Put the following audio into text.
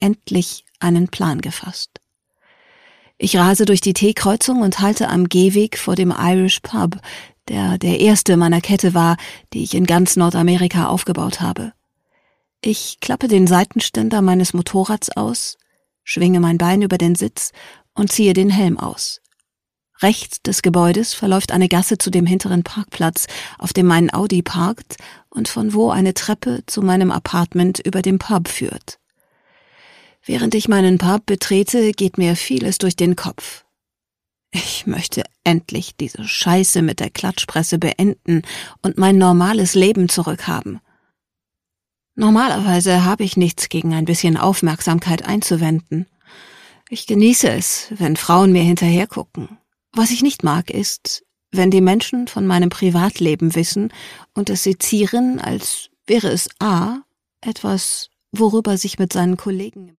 endlich einen Plan gefasst. Ich rase durch die T-Kreuzung und halte am Gehweg vor dem Irish Pub, der erste meiner Kette war, die ich in ganz Nordamerika aufgebaut habe. Ich klappe den Seitenständer meines Motorrads aus, schwinge mein Bein über den Sitz und ziehe den Helm aus. Rechts des Gebäudes verläuft eine Gasse zu dem hinteren Parkplatz, auf dem mein Audi parkt und von wo eine Treppe zu meinem Apartment über dem Pub führt. Während ich meinen Pub betrete, geht mir vieles durch den Kopf. Ich möchte endlich diese Scheiße mit der Klatschpresse beenden und mein normales Leben zurückhaben. Normalerweise habe ich nichts gegen ein bisschen Aufmerksamkeit einzuwenden. Ich genieße es, wenn Frauen mir hinterhergucken. Was ich nicht mag, ist, wenn die Menschen von meinem Privatleben wissen und es sezieren, als wäre es etwas, worüber sich mit seinen Kollegen